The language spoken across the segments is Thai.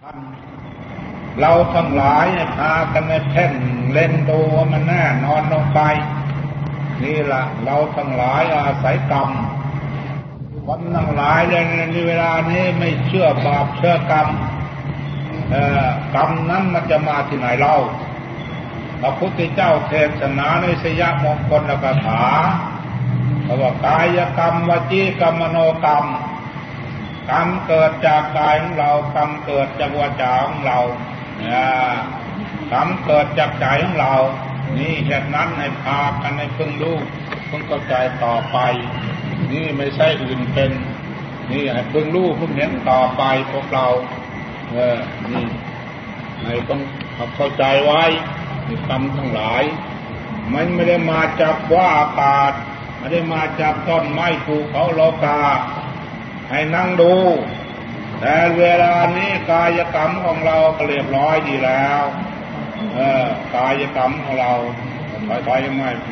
เราทั้งหลายพากันในเพ่งเล่นดูมันแน่นอนลงไปนี่ล่ะเราทั้งหลายอาศัยกรรมคนทั้งหลายในเวลานี้ไม่เชื่อบาปเชื่อกรรมกรรมนั้นมันจะมาที่ไหนเล่าพระพุทธเจ้าเทศนาในสยามงคลคาถาว่ากายกรรมวจีกรรมมโนกรรมกรรมเกิดจากกายของเรากรรมเกิดจากวาจาของเรากรรมเกิดจากใจของเรานี่เหตุนั้นให้พากันให้พึงรู้พึงเข้าใจต่อไปนี่ไม่ใช่อื่นเป็นนี่ให้พึงรู้พึงเห็นต่อไปพวกเรานี่ให้ต้องเข้าใจไว้กรรมทั้งหลายมันไม่ได้มาจากว่าอากาศไม่ได้มาจากต้นไม้ภูเขาโลกาให้นั่งดูแต่เวลานี้กายกรรมของเราก็เรียบร้อยดีแล้วกายกรรมของเราถอยๆไม่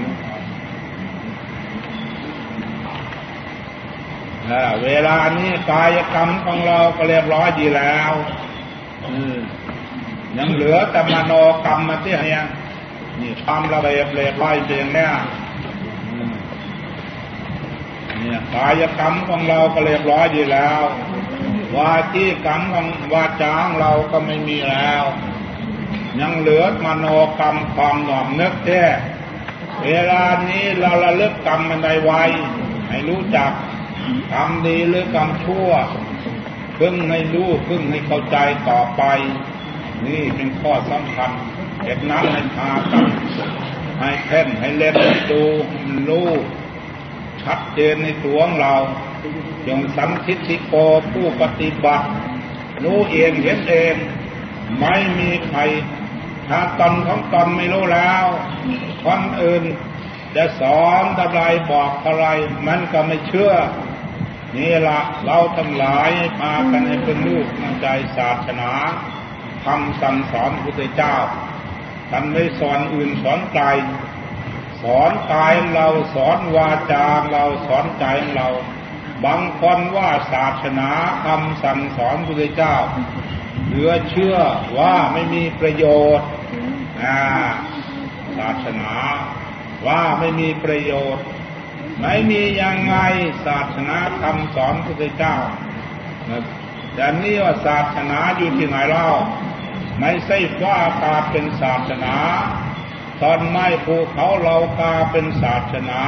เวลานี้กายกรรมของเราก็เรียบร้อยดีแล้วยังเหลือแต่มโนกรรมมาที่เนี่ยนี่ทำระเบียบเรียบร้อยเพียงเนี่ยกายกรรมของเราก็เรียบร้อยดีแล้ววาจีกรรมของวาจาของเราก็ไม่มีแล้วยังเหลือมโนกรรมความหน่อมนึกแท้เวลานี้เราระลึกกรรมมันใดไว้ให้รู้จักกรรมดีหรือกรรมชั่วเพิ่งให้รู้เพิ่งให้เข้าใจต่อไปนี่เป็นข้อสำคัญเหตุนั้นให้พากันให้เพ่งให้เล่นให้ดูรู้ชัดเจนในตัวของเราจงสัมทิฏฐิโกผู้ปฏิบัติรู้เองเห็นเองไม่มีใครถ้าตนของตนไม่รู้แล้วคนอื่นจะสอนอะไรบอกอะไรมันก็ไม่เชื่อนี่ละเราทั้งหลายพากันให้เป็นลูกน้ำใจศาสนาคำสั่งสอนพระพุทธเจ้าท่านไม่สอนอื่นสอนไกลสอนกายเราสอนวาจาเราสอนใจเราบางคนว่าศาสนาคำสั่งสอนพระพุทธเจ้าเหลือเชื่อว่าไม่มีประโยชน์ศาสนาว่าไม่มีประโยชน์ไม่มียังไงศาสนาคำสอนพระพุทธเจ้าแต่นี่ว่าศาสนาอยู่ที่ไหนเล่าไม่ใช่ว่าอากาศเป็นศาสนาต้นไม้ภูเขาเหล่ากาเป็นศาสนา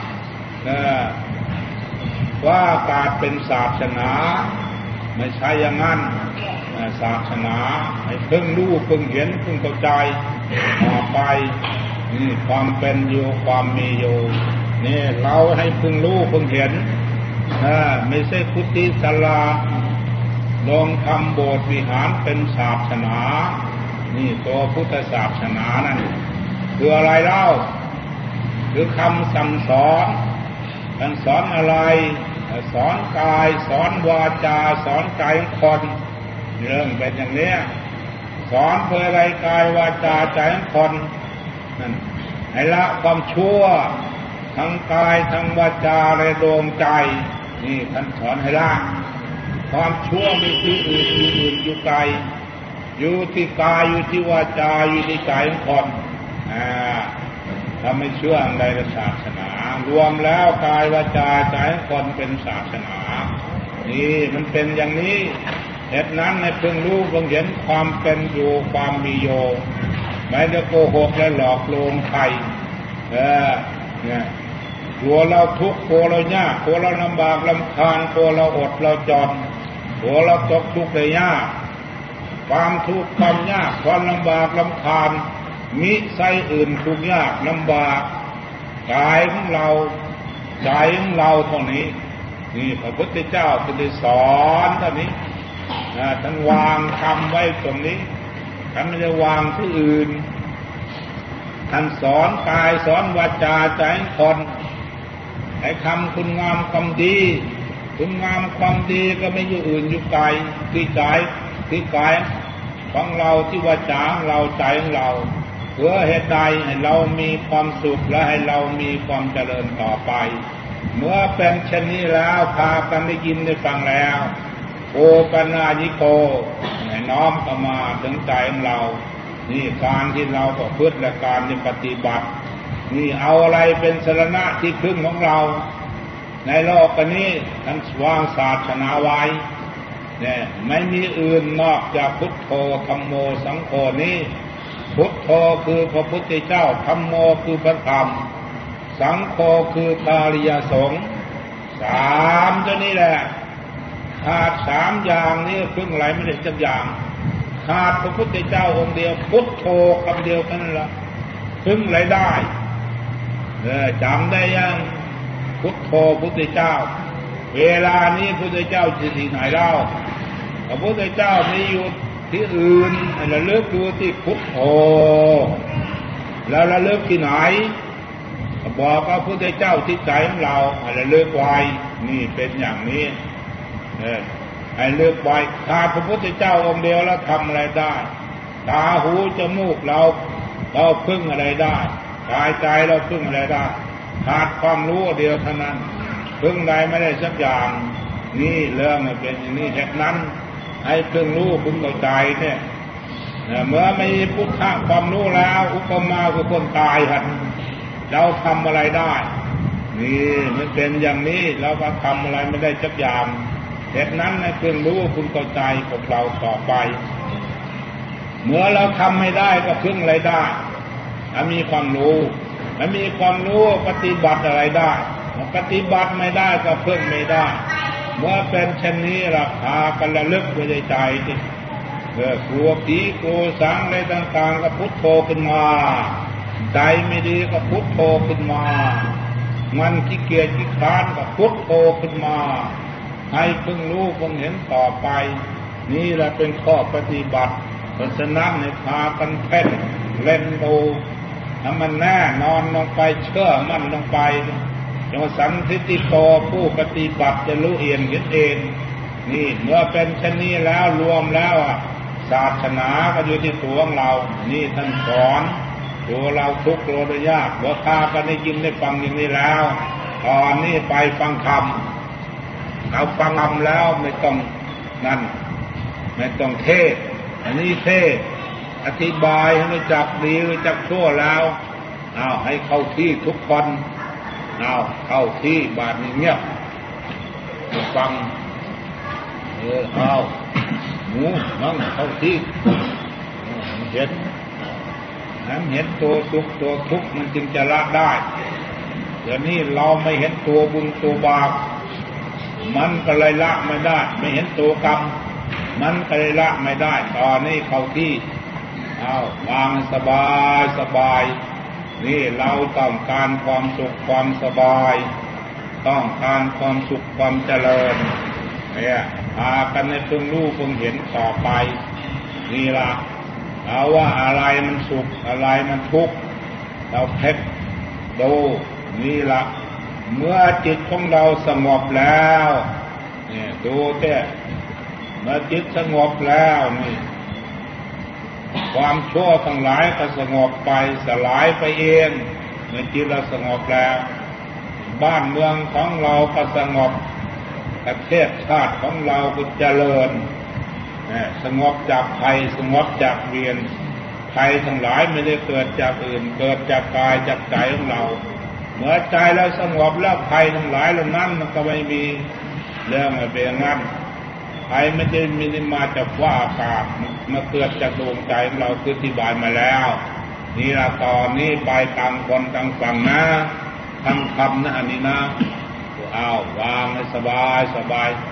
ว่าอากาศเป็นศาสนาไม่ใช่อย่างนั้นศาสนาให้เพิ่งรู้เพิ่งเห็นเพิ่งเข้าใจต่อไปนี่ความเป็นอยู่ความมีอยู่นี่เราให้เพิ่งรู้เพิ่งเห็นไม่ใช่พุทธิศาลาลงทำโบสถ์วิหารเป็นศาสนานี่ตัวพุทธศาสนานั่นคืออะไรเล่าคือคำสั่งสอนการสอนอะไรสอนกายสอนวาจาสอนใจของคนเรื่องเป็นอย่างนี้สอนเพื่ออะไรกายวาจาใจของคนนั่นให้ละความชั่วทั้งกายทั้งวาจาและดวงใจนี่ท่านสอนให้ละความชั่วมีที่อื่นอยู่ไกลอยู่ที่กายอยู่ที่วาจาอยู่ที่ใจของคนถ้าไม่เชื่อในศาสนารวมแล้วกายวาจาใจของคนเป็นศาสนานี่มันเป็นอย่างนี้เหตุนั้นในเพิ่งรู้เพิ่งเห็นความเป็นอยู่ความมีอยู่ไม่ได้โกหกและหลอกลวงใครเนี่ยกลัวเราทุกข์กลัวเรายากกลัวเราลำบากลำคาญกลัวเราอดเราจนกลัวเราตกทุกข์ได้ยากความทุกข์ความยากความลำบากลำคาญมิใช่อื่นทุกข์ยากลำบากกายของเราใจของเราเท่านี้นี่พระพุทธเจ้าท่านได้สอนเท่านี้ท่านวางคำไว้ตรงนี้ท่านไม่ได้วางที่อื่นท่านสอนกายสอนวาจาใจคนให้คำคุณงามความดีคุณงามความดีก็ไม่อยู่อื่นอยู่ไกลที่ใจที่กายของเราที่วาจาของเราใจของเราเพื่อเหตุใดให้เรามีความสุขและให้เรามีความเจริญต่อไปเมื่อเป็นเช่นนี้แล้วพากันได้ยินได้ฟังแล้วโอปนาญิโกน้อมเข้ามาถึงใจของเรานี่การที่เราประพฤติและการที่ปฏิบัตินี่เอาอะไรเป็นสรณะที่พึ่งของเราในโลกนี้ท่านวางศาสนาไว้เนี่ยไม่มีอื่นนอกจากพุทโธธัมโมสังโฆนี้พุทโธคือพระพุทธเจ้าธัมโมคือพระธรรมสังโฆคือพระอริยสงฆ์สามตัวนี้แหละขาดสามอย่างนี้พึ่งอะไรไม่ได้สักอย่างขาดพระพุทธเจ้าองค์เดียวพุทโธคำเดียวกันนั่นแหละพึ่งอะไรได้จำได้ยังพุทโธพุทธเจ้าเวลานี้พุทธเจ้าอยู่ที่ไหนเล่าพระพุทธเจ้าไม่อยู่ที่อื่นระลึกดูที่พุทโธแล้วระลึกที่ไหนบอกว่าพุทธเจ้าที่ใจของเราระลึกไว้นี่เป็นอย่างนี้ให้เลือกไว้ขาดพระพุทธเจ้าองค์เดียวแล้วทำอะไรได้ตาหูจมูกเราพึ่งอะไรได้กายใจเราพึ่งอะไรได้ขาดความรู้เดียวเท่านั้นพึ่งใดไม่ได้สักอย่างนี่เรื่องมันเป็นอย่างนี้เหตุนั้นให้พึ่งรู้พึ่งเข้าใจเนี่ยเมื่อไม่มีพุทธะความรู้แล้วอุปมาคือคนตายหันเราทำอะไรได้นี่มันเป็นอย่างนี้เราก็ทำอะไรไม่ได้สักอย่างเหตุนั้นให้พึ่งรู้พึ่งเข้าใจของเราต่อไปเมื่อเราทำไม่ได้ก็พึ่งอะไรได้ถ้ามีความรู้ถ้ามีความรู้ปฏิบัติอะไรได้ปฏิบัติไม่ได้ก็พึ่งไม่ได้เมื่อเป็นเช่นนี้ราคากันระลึกไว้ในใจที่กลัวผีกลัวสางอะไรต่างๆก็พุทโธขึ้นมาใจไม่ดีก็พุทโธขึ้นมามันขี้เกียจขี้คร้านก็พุทโธขึ้นมาให้พึ่งรู้พึ่งเห็นต่อไปนี่แหละเป็นข้อปฏิบัติเพราะฉะนั้นในพากันเพ่งเล่นดูถ้ามันแน่นอนลงไปเชื่อมั่นลงไปโยสันทิติโตผู้ปฏิบัติจะรู้เองเห็นเองนี่เมื่อเป็นเช่นนี้แล้วรวมแล้วศาสนาก็อยู่ที่ตัวของเรานี่ท่านสอนตัวเราทุกข์เรายากว่าข้าก็ได้ยินได้ฟังอย่างนี้แล้วตอนนี้ไปฟังธรรมเราฟังธรรมแล้วไม่ต้องนั่นไม่ต้องเทศอันนี้เทศอธิบายให้รู้จักดีรู้จักชั่วแล้วเอาให้เข้าที่ทุกคนเอาเข้าที่บาดนี้เงียบฟังเอาหมูนั่งเข้าที่เห็นเห็นตัวสุขตัวทุกข์มันจึงจะละได้เดี๋ยวนี้เราไม่เห็นตัวบุญตัวบาปมันก็เลยละไม่ได้ไม่เห็นตัวกรรมมันก็เลยละไม่ได้ตอนนี้เข้าที่เอาวางสบายสบายนี่เราต้องการความสุขความสบายต้องการความสุขความเจริญเนี่ยพากันในพึ่งรู้พึ่งเห็นต่อไปนี่ล่ะเอาว่าอะไรมันสุขอะไรมันทุกข์เราเพ่งดูนี่ล่ะเมื่อจิตของเราสงบแล้วเนี่ยดูเต้เมื่อจิตสงบแล้วนี่ความชั่วทั้งหลายก็สงบไปสลายไปเองเมื่อจิตเราสงบแล้วบ้านเมืองของเราก็สงบประเทศชาติของเราก็เจริญสงบจากภัยสงบจากเวียนภัยทั้งหลายไม่ได้เกิดจากอื่นเกิดจากกายจากใจของเราเมื่อใจเราสงบแล้วภัยทั้งหลายเหล่านั้นมันก็ไม่มีเรื่องอะไรเป็นงั้นภัยไม่ได้มีมาจากว่าอากาศมาเกิดจากดวงใจของเราคืออธิบายมาแล้วนี่ละตอนนี้ไปต่างคนต่างฝั่งนะทั้งคำนะอันนี้นะเอาวางให้สบายสบาย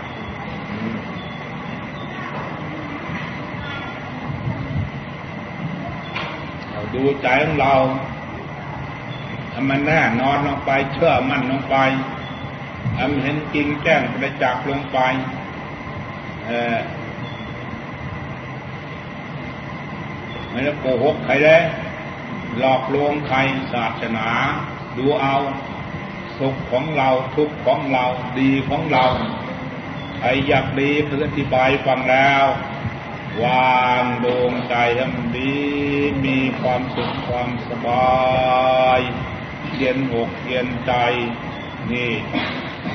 ดูใจของเราทำมันแน่นอนลงไปเชื่อมั่นลงไปทำเห็นจริงแจ้งประจักษ์ลงไปไม่ได้โกหกใครเลยหลอกลวงใครศาสนาดูเอาสุขของเราทุกข์ของเราดีของเราใครอยากดีเพื่ออธิบายฟังแล้ววางดวงใจให้มันดีมีความสุขความสบายเย็นอกเย็นใจนี่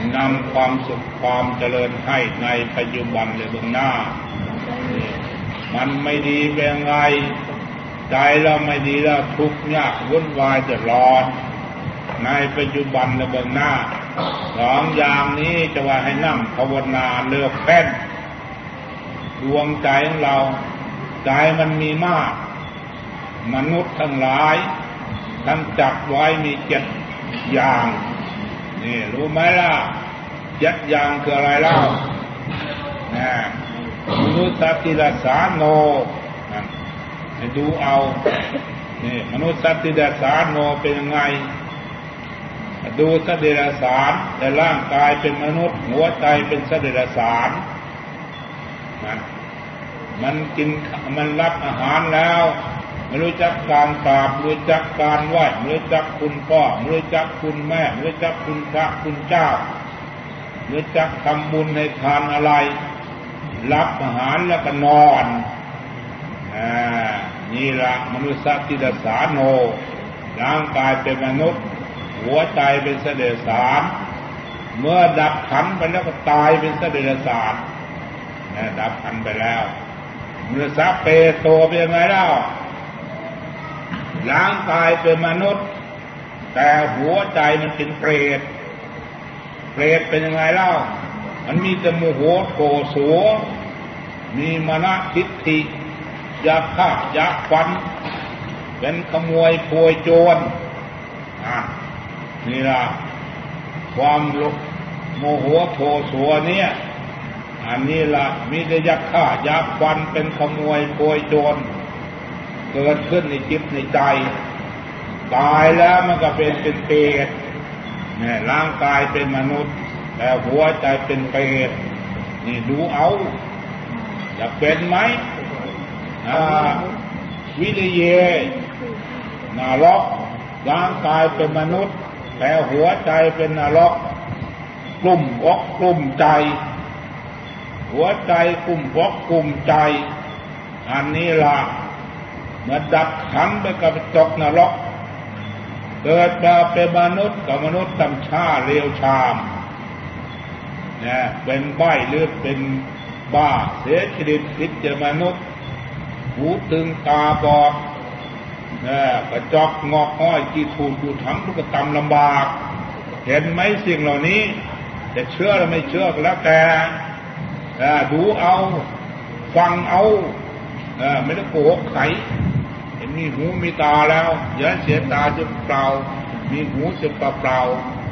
นำความสุขความเจริญให้ในปัจจุบันและเบื้องหน้ามันไม่ดีเป็นไงใจเราไม่ดีแล้วทุกข์ยากวุ่นวายเดือดร้อนในปัจจุบันและเบื้องหน้าสองอย่างนี้จะว่าให้นั่งภาวนาเลือกแป้นดวงใจของเราใจมันมีมากมนุษย์ทั้งหลายท่านจับไว้มี7 อย่างนี่รู้ไหมล่ะ7 อย่างคืออะไรเล่ามนุษย์สัตว์ที่รักษาโนให้ดูเอานี่มนุษย์สัตว์ที่รักษาโนเป็นยังไงดูสัตว์เดรัจฉานแต่ร่างกายเป็นมนุษย์หัวใจเป็นสัตว์เดรัจฉานมันกินมันรับอาหารแล้วไม่รู้จักการกราบไม่รู้จักการไหว้ไม่รู้จักคุณพ่อไม่รู้จักคุณแม่ไม่รู้จักคุณพระคุณเจ้าไม่รู้จักทำบุญในทานอะไรรับอาหารแล้วก็นอนนี่ละมนุษย์สัตว์ที่รักษาโนร่างกายเป็นมนุษย์หัวใจเป็นสัตว์เดรัจฉานเมื่อดับขันไปแล้วก็ตายเป็นสัตว์เดรัจฉานดับขันไปแล้วมนุษย์สัตว์เปโตเป็นยังไงเล่าร่างกายเป็นมนุษย์แต่หัวใจมันเป็นเปรตเป็นยังไงเล่ามันมีแต่โมโหโกรธมีมานะทิฏฐิอยากฆ่าอยากฟันเป็นขโมยโพยโจรนี่ล่ะความโมโหโทโสเนี่ยอันนี้ล่ะมีแต่อยากฆ่าอยากฟันเป็นขโมยโพยโจรเกิดขึ้นในจิตในใจตายแล้วมันก็เป็นเปรตเนี่ยร่างกายเป็นมนุษย์แต่หัวใจเป็นเปรตนี่ดูเอาอยากเป็นไหมวิริเยนรกร่างกายเป็นมนุษย์แต่หัวใจเป็นนรกกลุ่มอกกลุ่มใจหัวใจกลุ่มอกกลุ่มใจอันนี้ล่ะเมื่อดับขันไปกับตกนรกเกิดมาเป็นมนุษย์กับมนุษย์ต่ำช้าเร็วชามเนี่ยเป็นใบ้หรือเป็นบ้าเสียชีวิตผิดจากมนุษย์หูตึงตาบอดกระจอกงอกห้อยกี่ถูกอยู่ทั้งทุกตำลำบากเห็นไหมสิ่งเหล่านี้จะเชื่อหรือไม่เชื่อก็แล้วแต่ดูเอาฟังเอาไม่ได้โกหกใครเห็นมีหูมีตาแล้วอย่าเสียตาจะเปล่ามีหูจะเปล่า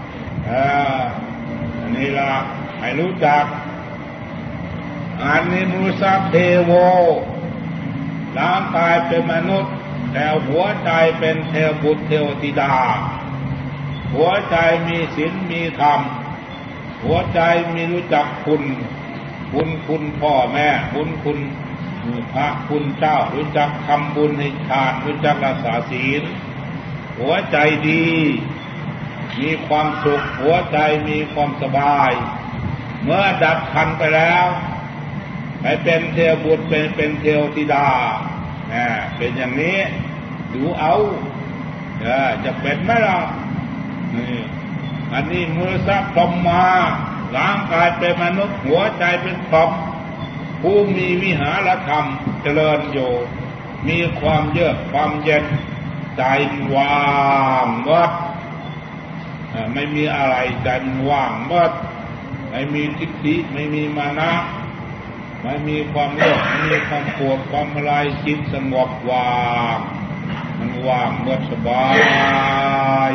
อันนี้ล่ะให้รู้จักอันนี้มนุษย์เทโวร่างกายเป็นมนุษย์แต่หัวใจเป็นเทวบุตรเทวธิดาหัวใจมีศีลมีธรรมหัวใจมีรู้จักคุณพ่อแม่คุณพระคุณเจ้ารู้จักทำบุญให้ทานรู้จักรักษาศีลหัวใจดีมีความสุขหัวใจมีความสบายเมื่อดับขันไปแล้วไปเป็นเทวบุตรเป็นเทวธิดาเป็นอย่างนี้ดูเอาจะเป็นไหมล่ะอันนี้มือซับพรหมมาร่างกายเป็นมนุษย์หัวใจเป็นพรหมผู้มีวิหารธรรมเจริญอยู่มีความเยือกความเย็นใจว่างหมดไม่มีอะไรใจว่างหมดไม่มีทิฏฐิไม่มีมานะไม่มีความโลภไม่มีความโกรธความอะไรจิตสงบว่างมันว่างหมดสบาย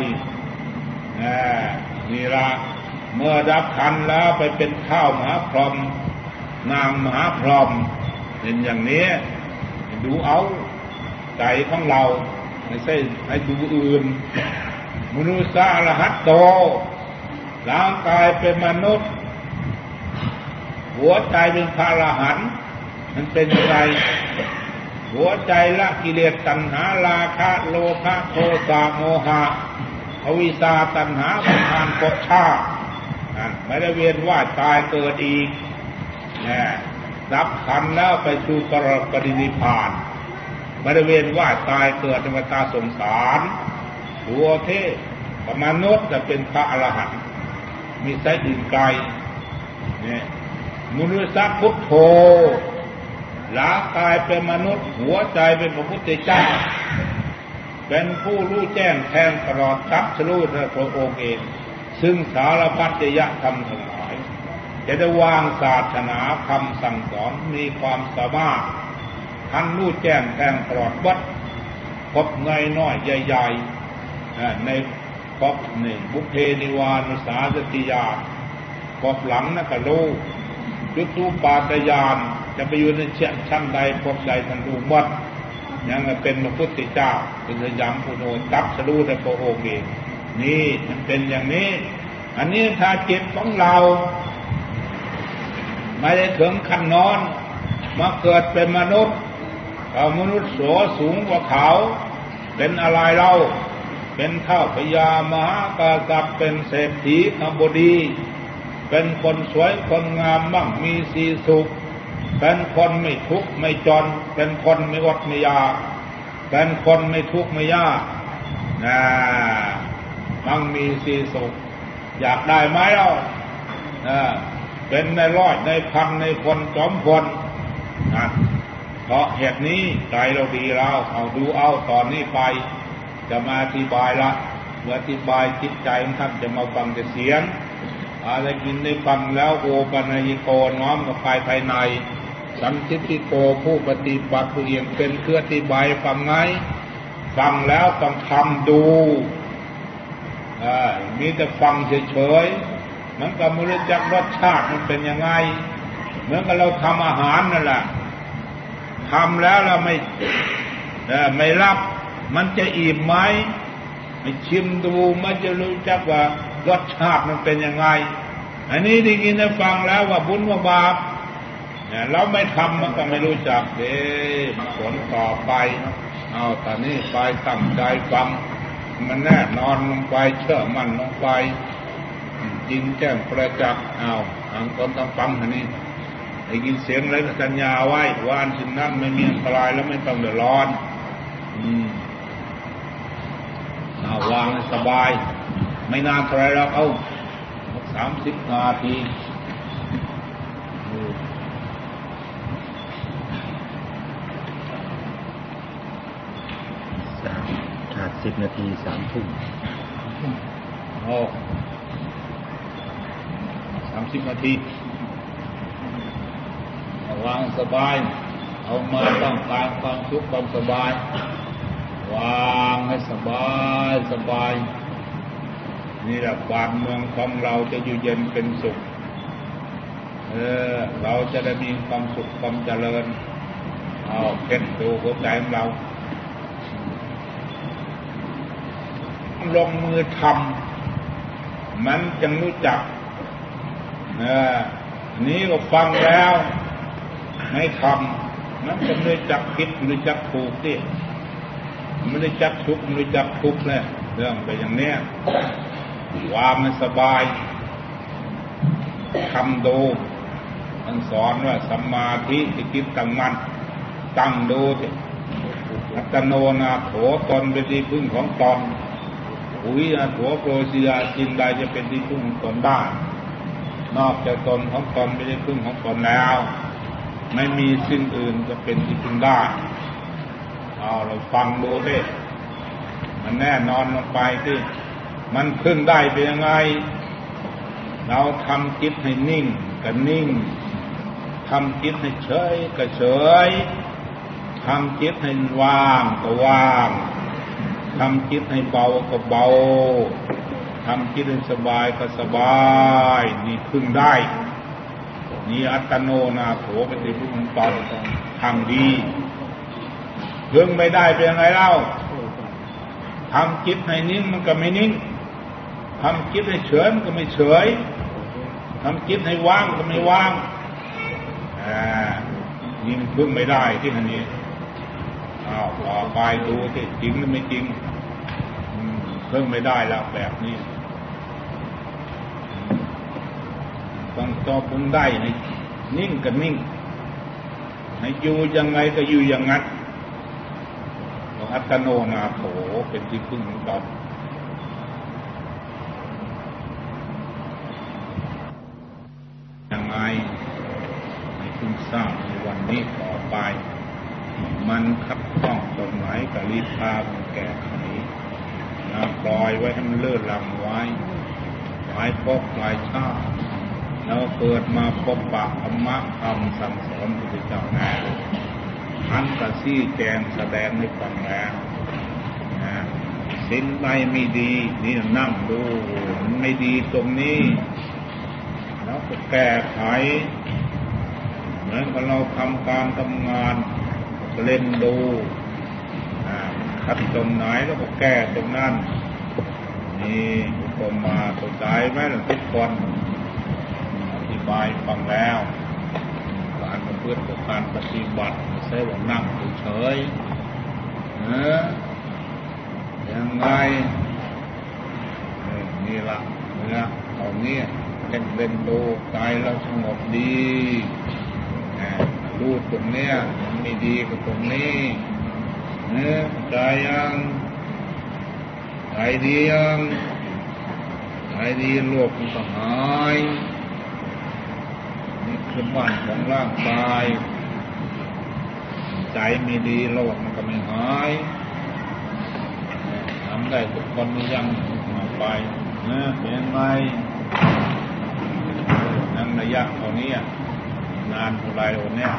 นี่ละเมื่อดับขันแล้วไปเป็นข้าวมหาพรหมนางมหาพรหมเป็นอย่างนี้ดูเอาใจของเราไม่ใช่ให้ดูอื่นมนุษย์อรหัตโตร่างกายเป็นมนุษย์หัวใจเป็นพระอรหันต์มันเป็นยังไงหัวใจละกิเลสตัณหาราคะโลภะโทสะโมหะอวิชชาตัณหาประทานภพชาติไม่ได้เวียนว่ายตายเกิดอีกดับขันธ์แล้วไปสู่ปรินิพพานไม่ได้เวียนว่ายตายเกิดในวัฏสงสารหัวเทพมนุษย์จะเป็นพระอรหันต์มีไสอื่นไกลมนุษย์พุทโธร่างกายเป็นมนุษย์หัวใจเป็นพระพุทธเจ้าเป็นผู้รู้แจ้งแทงตลอดตรัสรู้ในพระองค์เองซึ่งสารพัดจริยธรรมทั้งหลายจะได้วางศาสนาคำสั่งสอนมีความสามารถท่านรู้แจ้งแทงตลอดวัดพบเงยน้อยใหญ่ๆในพบหนึ่งบุพเพนิวานุสาสติญาณพบหลังนักโลกยุตุปาตญาณจะไปอยู่ในชั้นใดพบใดท่านรู้หมดยังเป็นพระพุทธเจ้าเป็นสยามพุทโธตับสรู้ในพระองค์เองนี่มันเป็นอย่างนี้อันนี้ถ้าจิตของเราไม่ได้ถึงขั้นนอนมาเกิดเป็นมนุษย์เอามนุษย์โสสูงกว่าเขาเป็นอะไรเล่าเป็นเท่าพญามหากษัตริย์เป็นเศรษฐีขบดีเป็นคนสวยคนงามมั่งมีสีสุขเป็นคนไม่ทุกข์ไม่จนเป็นคนไม่อดไม่ยากเป็นคนไม่ทุกข์ไม่ยากมั่งมีสีสุขอยากได้ไหมเล่าเป็นในร้อยในพันในคนจอมพลเพราะเหตุนี้ใจเราดีแล้วเอาดูเอาตอนนี้ไปจะมาอธิบายละเมื่ออธิบายจิตใจของท่านจะมาฟังแต่เสียงอะไรกินได้ฟังแล้วโอปัญญิโกน้อมกับภายในสันทิติโกผู้ปฏิบัติผู้เอียงเป็นเครื่องอธิบายฟังไงฟังแล้วต้องทำดูมีแต่ฟังเฉยๆมันก็ไม่รู้จักรสชาติมันเป็นยังไงเหมือนกับเราทำอาหารนั่นแหละทำแล้วเราไม่รับมันจะอิ่มไหมไม่ชิมดูมันจะรู้จักว่ารสชาติมันเป็นยังไงอันนี้ได้ยินได้ฟังแล้วว่าบุญว่าบาปเราไม่ทำมันก็ไม่รู้จักผลต่อไปเอาตอนนี้ไปตั้งใจฟังมันแน่นอนลงไปเชื่อมั่นลงไปจริงแจ้งประจักษ์เอาอังคนต้องฟังอันนี้ได้ยินเสียงอะไรสัญญาไว้ว่าอันสิ่งนั้นไม่มีอันตรายแล้วไม่ต้องเดือดร้อนวางสบายไม่นานเท่าไรแล้วเอา30 นาทีขาด10 นาที3 ทุ่ม 30 นาทีวางสบายเอามาต้องการความสุขความสบายวางให้สบายนี่แหละบ้านเมืองของเราจะอยู่เย็นเป็นสุขเราจะได้มีความสุขความเจริญเอาเก็บดูหัวใจของเราลงมือทำมันจึงรู้จักนี้ก็ฟังแล้วไม่ทำมันจะไม่รู้จักผิดไม่รู้จักถูกดิไม่ได้จักทุกข์ไม่ได้จักทุกข์เลยเรื่องไปอย่างเนี้ยวางมันสบายทำดูมันสอนว่าสัมมาทิฏฐิจิตตั้งมั่นตั้งดูสิอัตโนนาโถตนเป็นที่พึ่งของตนอุยอาโถโปรสิยาจินใดจะเป็นที่พึ่งของตนได้นอกจากตนของตนไม่ได้พึ่งของตนแล้วไม่มีสิ่งอื่นจะเป็นที่พึ่งได้เอาเราฟังดูดิมันแน่นอนลงไปที่มันพึ่งได้เป็นยังไงเราทำจิตให้นิ่งก็นิ่งทำจิตให้เฉยก็เฉยทำจิตให้ว่างก็ว่างทำจิตให้เบาก็เบาทำจิตให้สบายก็สบายนี่พึ่งได้นี่อัตโนนาโถเป็นที่พึ่งของตนทำดีพึ่งไม่ได้เป็นยังไงเล่าทำจิตให้นิ่งมันก็ไม่นิ่งทำจิตให้เฉยมันก็ไม่เฉยทำจิตให้ว่างก็ไม่ว่างนี่มันพึ่งไม่ได้ที่อันนี้ต่อไปดูที่จริงหรือไม่จริงพึ่งไม่ได้แล้วแบบนี้ต้องต่อพึ่งได้ให้นิ่งก็นิ่งให้อยู่ยังไงก็อยู่อย่างนั้นอัตโนนาโถเป็นที่พึ่งของตนยังไงให้พึ่งสร้างในวันนี้ต่อไปมันขัดข้องตรงไหนก็รีบพามันแก้ไขปล่อยไว้ให้มันเลื่อนลำไว้หลายภพหลายชาติแล้วเกิดมาพบปะธรรมะคำสั่งสอนพระพุทธเจ้าแน่ท่านก็ชี้แจงแสดงให้ฟังแล้วสิ่งใดไม่ดีนี่นั่งดูมันไม่ดีตรงนี้แล้วก็แก้ไขเหมือนกับเราทำการทำงานเล่นดูขัดตรงไหนแล้วก็แก้ตรงนั้นนี่ก็มาเข้าใจไหมล่ะทุกคนอธิบายฟังแล้วการประพฤติกับการปฏิบัติไม่ใช่ว่านั่งเฉยยังไงนี่ละเนี่ยเอาเนี่ยเล่นดูใจเราสงบดีรู้ตรงเนี้ยมันไม่ดีกับตรงนี้ใจยังใจดียังใจดีโลกมันก็หายนี่คือบ้านของร่างกายใจไม่ดีโลกมันก็ไม่หายทำได้ทุกคนไม่ยังมาไปเป็นยังไงนั่งระยะเท่านี้นานเท่าไรวันเนี้ย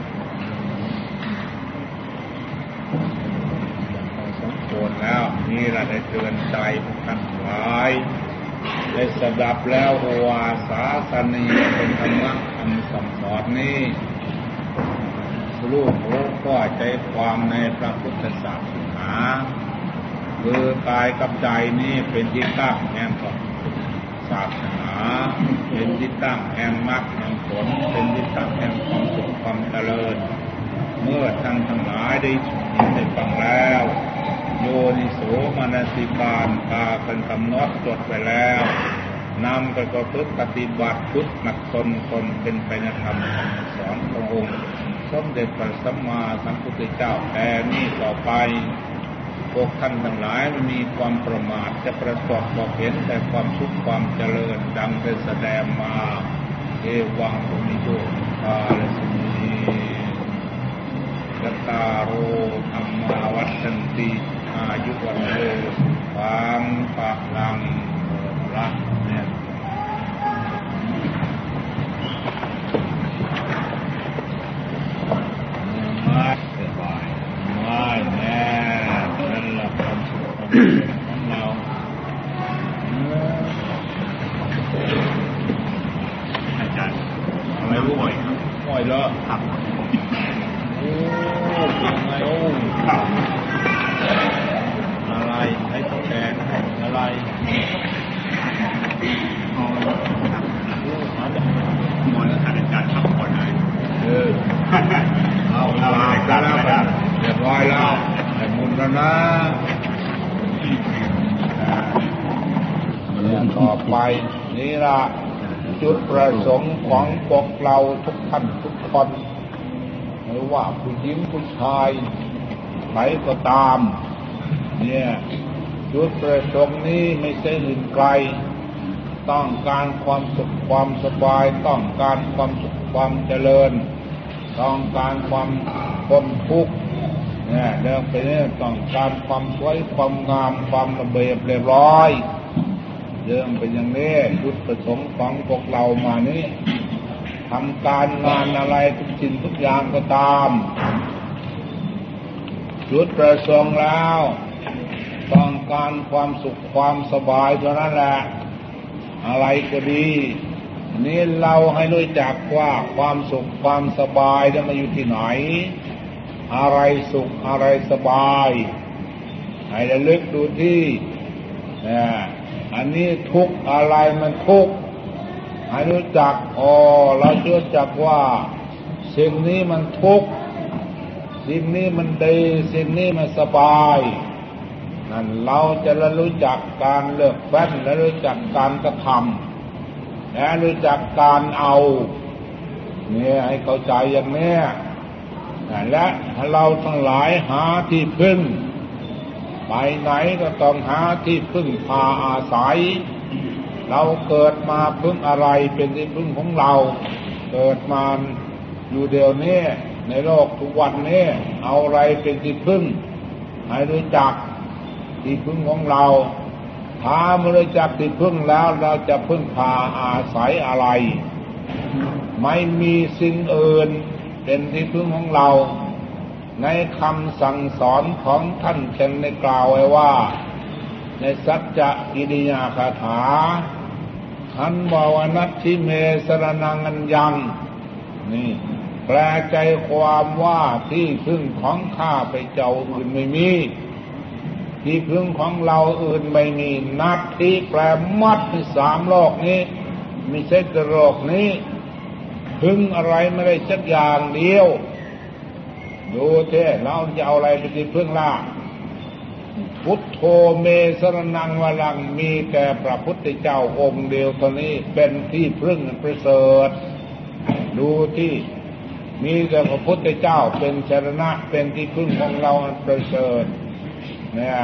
สมควรแล้วนี่เราได้เตือนใจพวกท่านหลายได้สดับแล้วว่าศาสนีเป็นธรรมะคำสั่งสอนนี้รู้เข้าใจความในพระพุทธศาสนาคือกายกับใจนี้เป็นที่ตั้งแห่งศาสนาเป็นที่ตั้งแห่งมรรคแห่งผลเป็นที่ตั้งแห่งความสุขความเจริญเมื่อท่านทั้งหลายได้ยินได้ฟังแล้วโยนิโสมนสิการพากันกำหนดจดไว้แล้วนำไปประพฤติปฏิบัติพุทธหนักตนเป็นไปในธรรมสอนขององค์สมเด็จพระสัมมาสัมพุทธเจ้าแต่นี้ต่อไปพวกท่านทั้งหลายไม่มีความประมาทจะประสบบอกเห็นแต่ความสุขความเจริญดังได้แสดงมาเอวังโอมิโยกาลสินีกัตตาโรธรรมาวัฏันติอายุวันโยความปะลังรักเนี่ยไม่แน่นั่นแหละความสุขของเราอาจารย์อะไรรู้ไหมบ่อยแล้วครับโอ้ยังไงโอ้ครับอะไรให้ต้องแดงอะไรมอนอาจารย์ทำก่อนเลยเอาแล้วเรียบร้อยแล้วแต่มุนแล้วนะต่อไปนี่ละจุดประสงค์ของพวกเราทุกท่านทุกคนไม่ว่าผู้หญิงผู้ชายใครก็ตามเนี่ยจุดประสงค์นี้ไม่ใช่อื่นไกลต้องการความสุขความสบายต้องการความสุขความเจริญต้องการความพ้นทุกข์เนี่ยเรื่องไปเนี่ยต้องการความสวยความงามความระเบียบเรียบร้อยเรื่องเป็นอย่างนี้จุดประสงค์ของพวกเรามานี้ทำการงานอะไรทุกสิ่งทุกอย่างก็ตามจุดประสงค์แล้วต้องการความสุขความสบายเท่านั้นแหละอะไรก็ดีนี่เราให้รู้จักว่าความสุขความสบายจะมาอยู่ที่ไหนอะไรสุขอะไรสบายให้ระลึกดูที่อันนี้ทุกข์อะไรมันทุกข์ให้รู้จักเรารู้จักว่าสิ่งนี้มันทุกข์สิ่งนี้มันดีสิ่งนี้มันสบายนั่นเราจะรู้จักการเลือกแฟ้นและรู้จักการกระทำและรู้จักการเอาเนี่ยให้เข้าใจอย่างนี้และเราทั้งหลายหาที่พึ่งไปไหนก็ต้องหาที่พึ่งพาอาศัยเราเกิดมาพึ่งอะไรเป็นที่พึ่งของเราเกิดมาอยู่เดี๋ยวนี้ในโลกทุกวันนี้เอาอะไรเป็นที่พึ่งให้รู้จักที่พึ่งของเราถ้าไม่รู้จักที่พึ่งแล้วเราจะพึ่งพาอาศัยอะไรไม่มีสิ่งอื่นเป็นที่พึ่งของเราในคำสั่งสอนของท่านจึงได้กล่าวไว้ว่าในสัจจกิริยาคาถาขันบาวนัตถิเมสรนังอัญญังนี่แปลใจความว่าที่พึ่งของข้าพเจ้าอื่นไม่มีที่พึ่งของเราอื่นไม่มีนัตถิแปลมัดที่สามโลกนี้ไม่ใช่แต่โลกนี้พึ่งอะไรไม่ได้สักอย่างเดียวดูเท่เราจะเอาอะไรไปที่พึ่งล่ะพุทโธเมสรนังวรังมีแต่พระพุทธเจ้าองค์เดียวเท่านี้เป็นที่พึ่งประเสริฐดูที่มีแต่พระพุทธเจ้าเป็นชรณะเป็นที่พึ่งของเราอันประเสริฐเนี่ย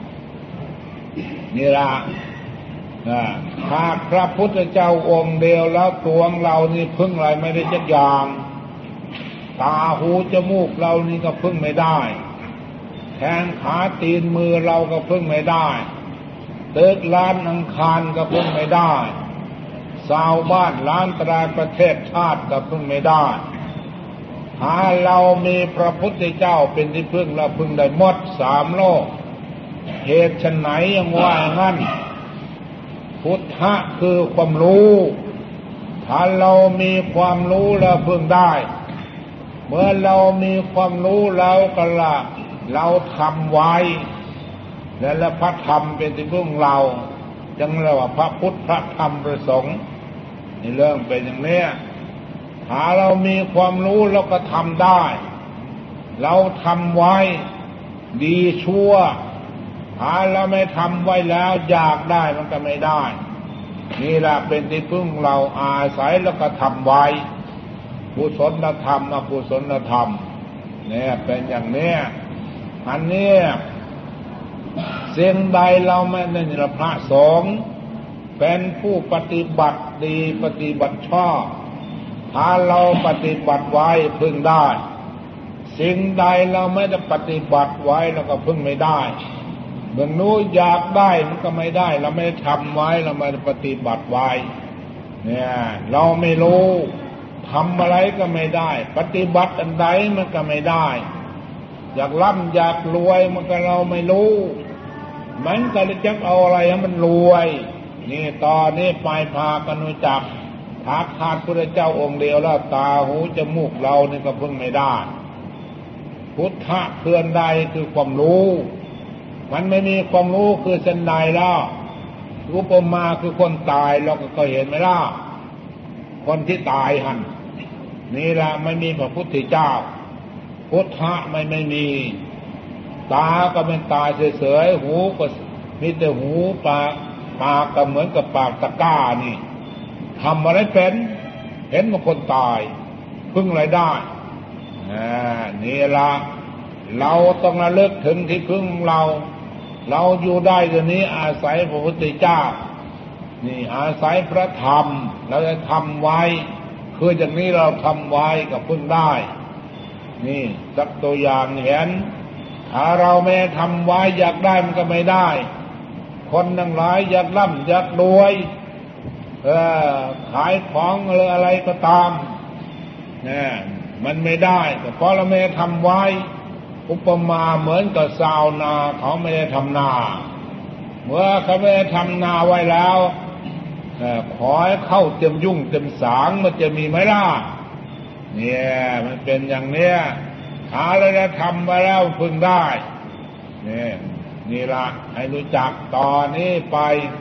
นี่ละหากพระพุทธเจ้าองค์เดียวแล้วตัวของเรานี่พึ่งอะไรไม่ได้สักอย่างตาหูจมูกเรานี่ก็พึ่งไม่ได้แขนขาตีนมือเราก็พึ่งไม่ได้ตึกล้านอังคารก็พึ่งไม่ได้ชาวบ้านล้านตรายประเทศชาติก็พึ่งไม่ได้ถ้าเรามีพระพุทธเจ้าเป็นที่พึ่งเราพึ่งได้หมดสามโลกเหตุไฉนยังว่างั้นพุทธะคือความรู้ถ้าเรามีความรู้แล้วพึ่งได้เมื่อเรามีความรู้แล้วก็ละเราทำไว้และพระธรรมเป็นที่พึ่งเราจังเรียกว่าพระพุทธพระธรรมพระสงฆ์นี่เรื่องเป็นอย่างนี้ถ้าเรามีความรู้เราก็ทำได้เราทำไว้ดีชั่วถ้าเราไม่ทำไว้แล้วอยากได้มันก็ไม่ได้นี่แหละเป็นที่พึ่งเราอาศัยแล้วก็ทำไว้กุศลธรรมอกุศลธรรมเนี่ยเป็นอย่างนี้อันนี้สิ่งใดเราไม่ได้ยินพระสงฆ์เป็นผู้ปฏิบัติดีปฏิบัติชอบถ้าเราปฏิบัติไว้พึ่งได้สิ่งใดเราไม่ได้ปฏิบัติไว้เราก็พึ่งไม่ได้เมื่อนู้อยากได้มันก็ไม่ได้เราไม่ได้ทำไว้เราไม่ได้ปฏิบัติไว้เนี่ยเราไม่รู้ทำอะไรก็ไม่ได้ปฏิบัติอันใดมันก็ไม่ได้อยากร่ำอยากรวยมันก็เราไม่รู้มันก็เลยจะเอาอะไรให้มันรวยนี่ตอนนี้ปลายพากันรู้จักถ้าขาดพระเจ้าองค์เดียวแล้วตาหูจมูกเรานี่ก็พึ่งไม่ได้พุทธะเพื่อนใดคือความรู้มันไม่มีความรู้คือเส้นใดแล้วอุปมาคือคนตายเราก็เคยเห็นไหมล่ะคนที่ตายหันนี่แหละไม่มีพระพุทธเจ้าพุทธะไม่มีตาก็เป็นตาเฉยๆหูก็มีแต่หูปากก็เหมือนกับปากตะกร้านี่ทำอะไรเป็นเห็นว่าคนตายพึ่งอะไรได้นี่ละเราต้องระลึกถึงที่พึ่งเราอยู่ได้เดี๋ยวนี้อาศัยพระพุทธเจ้านี่อาศัยพระธรรมเราจะทำไว้คืออย่างนี้เราทำไว้ก็พึ่งได้นี่สักตัวอย่างเห็นถ้าเราไม่ทำไว้อยากได้มันก็ไม่ได้คนทั้งหลายอยากร่ำอยากรวยขายของอะไรก็ตามเนี่ยมันไม่ได้แต่เพราะเราไม่ทำไว้อุปมาเหมือนกับชาวนาเขาไม่ได้ทำนาเมื่อเขาไม่ได้ทำนาไว้แล้วขอให้เข้าเต็มยุ่งเต็มสางมันจะมีไหมล่ะเนี่ยมันเป็นอย่างเนี้ยหาอะไรทำมาแล้วพึงได้นี่ละให้รู้จักตอนนี้ไป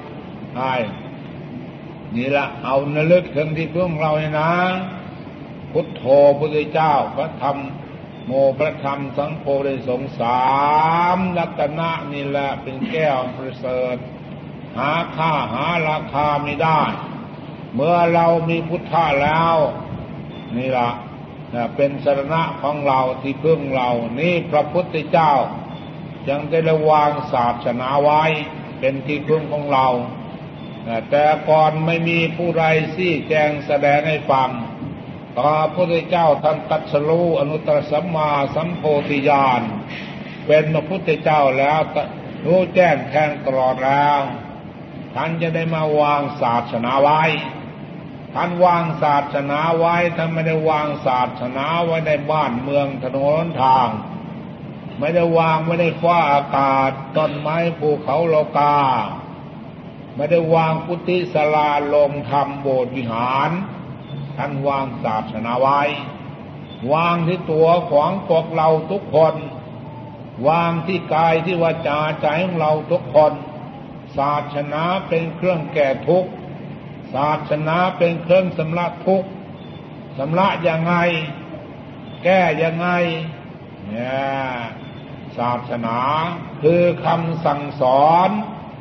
นี่ละเอาระลึกถึงที่พึ่งเราเนี่ยนะพุทโธพุทธเจ้าพระธรรมโมพระธรรมสังโฆได้สงสามรัตนะนี่แหละเป็นแก้วประเสริฐหาค่าหาราคาไม่ได้เมื่อเรามีพุทธะแล้วนี่ละเป็นสรณะของเราที่พึ่งเรานี่พระพุทธเจ้ายังได้ระวางศาสนาไว้เป็นที่พึ่งของเราแต่ก่อนไม่มีผู้ใดชี้แจงแสดงให้ฟังพระพุทธเจ้าท่านตรัสรู้อนุตตรสัมมาสัมโพธิญาณเป็นพระพุทธเจ้าแล้วรู้แจ้งแทงตลอดแล้วท่านจะได้มาวางศาสนาไว้ท่านวางศาสนาไว้ท่านไม่ได้วางศาสนาไว้ในบ้านเมืองถนนทางไม่ได้วางไว้ในฟ้าอากาศต้นไม้ภูเขาโลกาไม่ได้วางกุฏิศาลาโรงธรรมโบสถ์วิหารท่านวางศาสนาไว้วางที่ตัวของพวกเราทุกคนวางที่กายที่วาจาใจของเราทุกคนศาสนาเป็นเครื่องแก้ทุกข์ศาสนาเป็นเครื่องชำระทุกข์ชำระยังไงแก้ยังไงเนี่ยศาสนาคือคำสั่งสอน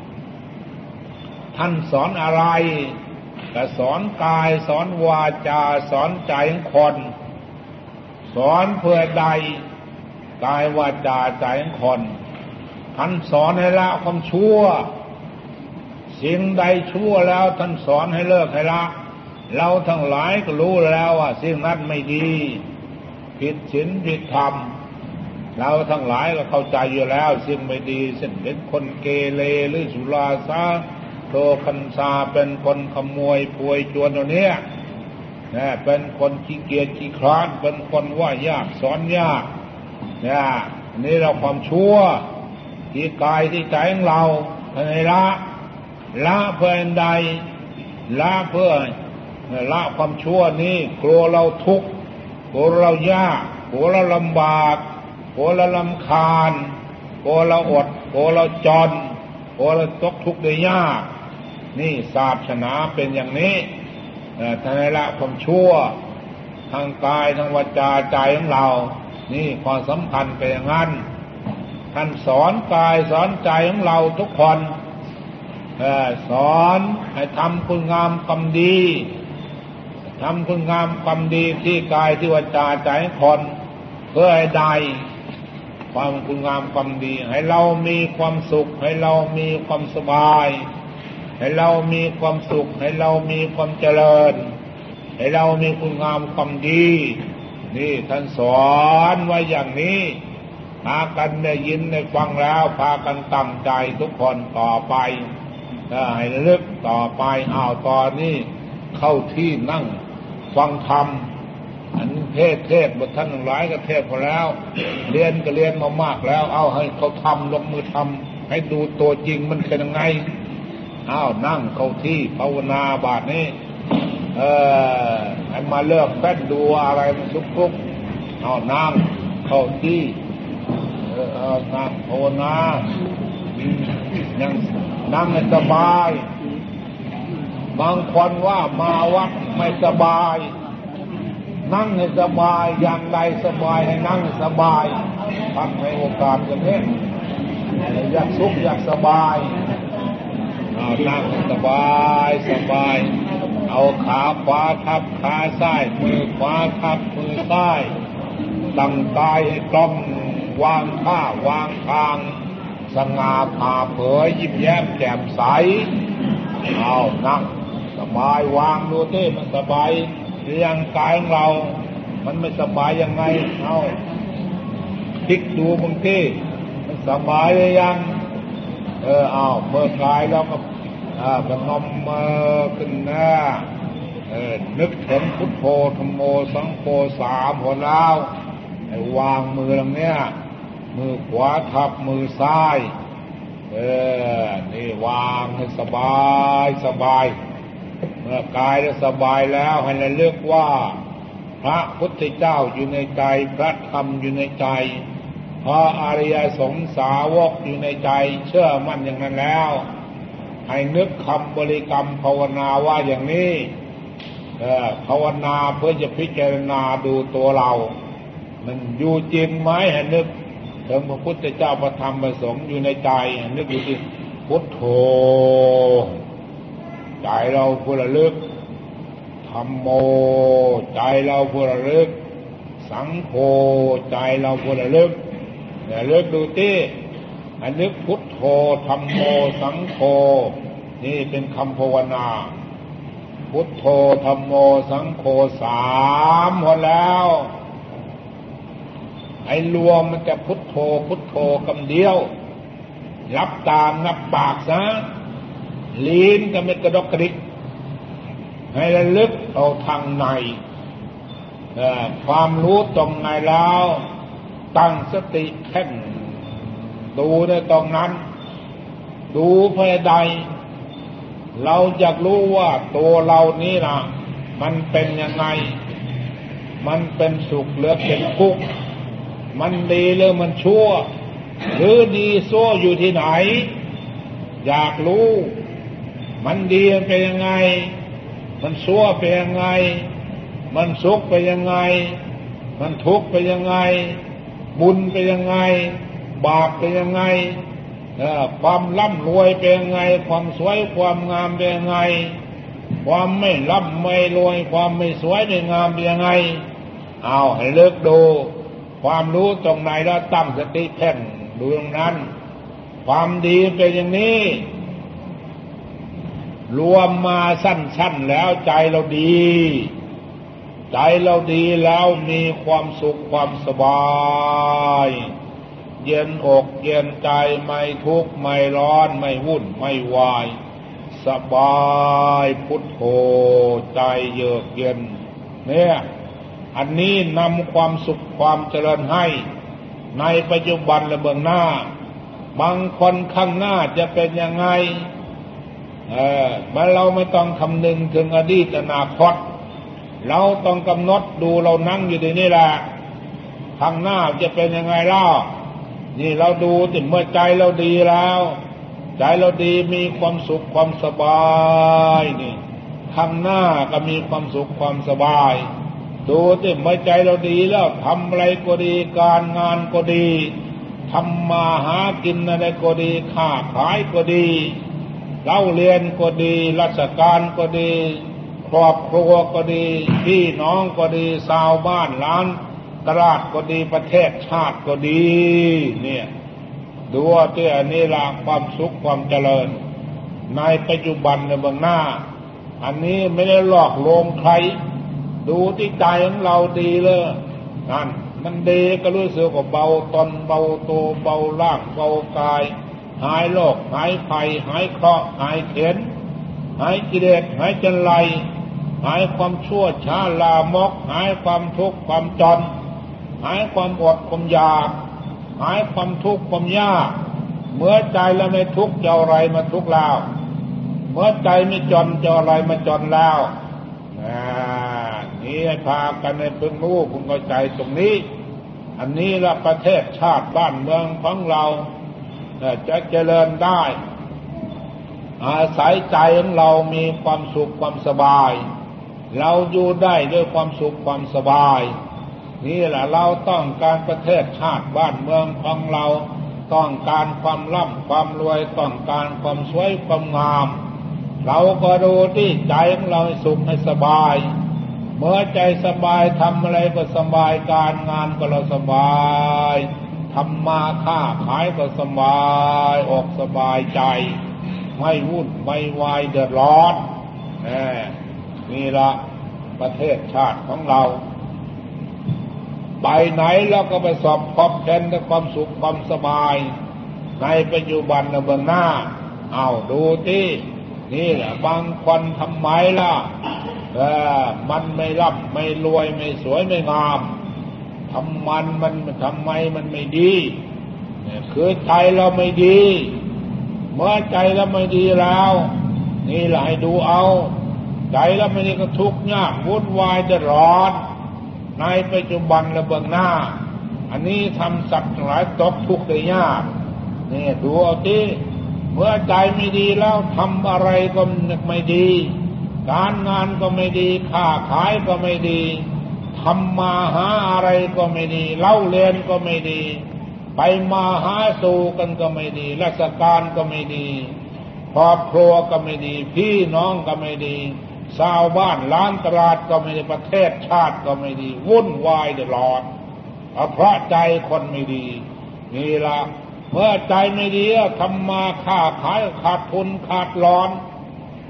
ท่านสอนอะไรก็สอนกายสอนวาจาสอนใจของคนสอนเพื่อใดกายวาจาใจของคนท่านสอนให้ละความชั่วสิ่งใดชั่วแล้วท่านสอนให้เลิกให้ละเราทั้งหลายก็รู้แล้วว่าสิ่งนั้นไม่ดีผิดศีลผิดธรรมเราทั้งหลายก็เข้าใจอยู่แล้วสิ่งไม่ดีเช่นเป็นคนเกเรหรือสุราสาโทคันซาเป็นคนขโมยพวยจวนตัวเนี้ยนะเป็นคนขี้เกียจขี้คร้านเป็นคนว่ายากสอนยากเนี่ยนี่เราความชั่วที่กายที่ใจของเราให้ละเพื่อใดละเพื่อละความชั่วนี้กลัวเราทุกข์กลัวเรายากกลัวเราลำบากกลัวเรารำคาญกลัวเราอดกลัวเราจนกลัวเราตกทุกข์ได้ยากนี่ศาสนาเป็นอย่างนี้ท่านให้ละความชั่วทางกายทางวาจาใจของเรานี่ความสำคัญเป็นอย่างนั้นท่านสอนกายสอนใจของเราทุกคนสอนให้ทำคุณงามความดีทำคุณงามความดีที่กายที่วาจาใจของคนเพื่อให้ได้ความคุณงามความดีให้เรามีความสุขให้เรามีความสบายให้เรามีความสุขให้เรามีความเจริญให้เรามีคุณงามความดีนี่ท่านสอนไว้อย่างนี้พากันได้ยินได้ฟังแล้วพากันตั้งใจทุกคนต่อไปให้ลึกต่อไปตอนนี้เข้าที่นั่งฟังธรรมอันเทศบทท่านทั้งหลายก็เทศพอแล้วเรียนก็เรียนมามากแล้วเอาให้เขาทำลงมือทำให้ดูตัวจริงมันเป็นยังไงนั่งเข้าที่ภาวนาบาดนี้ให้มาเลิกแป๊ดดูอะไรมันสุกนั่งเข้าที่นั่งภาวนายังนั่งให้สบายบางคนว่ามาวัดไม่สบายนั่งให้สบายอย่างใดสบายให้นั่งสบายพักในโอกาสอย่างนี้อยากสุขอยากสบายนั่งสบายเอาขาขวาทับขาซ้ายมือขวาทับมือซ้ายตั้งกายให้ตรงวางท่าวางทางสง่าผ่าเผยยิ้มแย้มแจ่มใสนั่งสบายวางดูที่มันสบายหรือยังกายของเรามันไม่สบายยังไงพลิกดูบางทีมันสบายหรือยังเมื่อกายเราก็พนมมือขึ้นหน้านึกถึงพุทโธธัมโมสังโฆ3คนแล้ววางมือตรงเนี้ยมือขวาทับมือซ้ายนี่วางให้สบายเมื่อกายได้สบายแล้วให้ระลึกว่าพระพุทธเจ้าอยู่ในใจพระธรรมอยู่ในใจพระอริยสงฆ์สาวกอยู่ในใจเชื่อมั่นอย่างนั้นแล้วให้นึกคำบริกรรมภาวนาว่าอย่างนี้ภาวนาเพื่อจะพิจารณาดูตัวเรามันอยู่จริงไหมให้นึกถึงพระพุทธเจ้าพระธรรมพระสงฆ์อยู่ในใจให้นึกอยู่ที่พุทโธใจเราผู้ระลึกธัมโมใจเราผู้ระลึกสังโฆใจเราผู้ระลึกเลิกดูที่ให้นึกพุทโธธัมโมสังโฆนี่เป็นคำภาวนาพุทโธธัมโมสังโฆสามหมดแล้วไอ้รวมมันจะพุทโธพุทโธคำเดียวรับตามนับปากซะลิ้นก็ไม่กระดกกระดิกให้ระลึกเอาทางในความรู้ตรงไหนแล้วตั้งสติแข่งดูในตรงนั้นดูภายใดเราอยากรู้ว่าตัวเรานี้นะมันเป็นยังไงมันเป็นสุขหรือเป็นทุกข์มันดีหรือมันชั่วหรือดีชั่วอยู่ที่ไหนอยากรู้มันดีเป็นยังไงมันชั่วเป็นยังไงมันสุขเป็นยังไงมันทุกข์เป็นยังไงบุญเป็นยังไงบาปเป็นยังไงความร่ำรวยเป็นยังไงความสวยความงามเป็นยังไงความไม่ร่ำไม่รวยความไม่สวยไม่งามเป็นยังไงเอาให้เลิกดูความรู้ตรงไหนแล้วตั้งสติเพ่งดูตรงนั้นความดีเป็นอย่างนี้รวมมาสั้นๆแล้วใจเราดีใจเราดีแล้วมีความสุขความสบายเย็นอกเย็นใจไม่ทุกข์ไม่ร้อนไม่วุ่นไม่วายสบายพุทโธใจเยือกเย็นเนี่ยอันนี้นำความสุขความเจริญให้ในปัจจุบันและเบื้องหน้าบางคนข้างหน้าจะเป็นยังไงเราไม่ต้องคำนึงถึงอดีตอนาคตเราต้องกำหนดดูเรานั่งอยู่ที่นี่แหละข้างหน้าจะเป็นยังไงเล่านี่เราดูถึงเมื่อใจเราดีแล้วใจเราดีมีความสุขความสบายนี่ข้างหน้าก็มีความสุขความสบายดูถึงเมื่อใจเราดีแล้วทำอะไรก็ดีการงานก็ดีทำมาหากินอะไรก็ดีค้าขายก็ดีเล่าเรียนก็ดีราชการก็ดีครอบครัวก็ดีพี่น้องก็ดีชาวบ้านร้านตลาดก็ดีประเทศชาติก็ดีเนี่ยดูว่าที่อันนี้ละความสุขความเจริญในปัจจุบันในเบื้องหน้าอันนี้ไม่ได้หลอกลวงใครดูที่ใจของเราดีเลยนั่นมันดีก็รู้สึกว่าเบาตนเบาตัวเบาร่างเบากายหายโรคหายภัยหายเคราะห์หายเข็ญหายกิเลสหายจันไรหายความชั่วช้าลามกหายความทุกข์ความจนหายความอดความอยากหายความทุกข์ความยากเมื่อใจเราไม่ทุกข์จะอะไรมาทุกข์แล้วเมื่อใจไม่จนจะอะไรมาจนแล้วนี่ให้พากันในพึงรู้พึงเข้าใจตรงนี้อันนี้ละประเทศชาติบ้านเมืองของเราจะเจริญได้อาศัยใจของเรามีความสุขความสบายเราอยู่ได้ด้วยความสุขความสบายนี่แหละเราต้องการประเทศชาติบ้านเมืองของเราต้องการความร่ำความรวยต้องการความสวยความงามเราก็ดูที่ใจของเราให้สุขให้สบายเมื่อใจสบายทำอะไรก็สบายการงานก็เราสบายทำมาค้าขายก็สบายอกสบายใจไม่วุ่นไม่วายเดือดร้อนนี่ละประเทศชาติของเราไปไหนเราก็ไปสอบพบกันด้วยความสุขความสบายในปัจจุบันในเบื้องหน้าเอาดูที่นี่แหละบางคนทำไมล่ะมันไม่ร่ำไม่รวยไม่สวยไม่งามทำไมมันไม่ดีคือใจเราไม่ดีเมื่อใจเราไม่ดีแล้วนี่แหละให้ดูเอาใจเราไม่ดีก็ทุกข์ยากวุ่นวายเดือดร้อนในปัจจุบันและเบื้องหน้าอันนี้ทำสัตว์หลายตกทุกข์ได้ยากนี่ดูเอาที่เมื่อใจไม่ดีแล้วทำอะไรก็ไม่ดีการงานก็ไม่ดีค้าขายก็ไม่ดีทำมาหาอะไรก็ไม่ดีเล่าเรียนก็ไม่ดีไปมาหาสู่กันก็ไม่ดีราชการก็ไม่ดีครอบครัวก็ไม่ดีพี่น้องก็ไม่ดีชาวบ้านล้านตลาดก็ไม่ดีประเทศชาติก็ไม่ดีวุ่นวายเดือดร้อนเพราะใจคนไม่ดีนี่ละเมื่อใจไม่ดีทำมาค้าขายขาดทุนขาดร้อน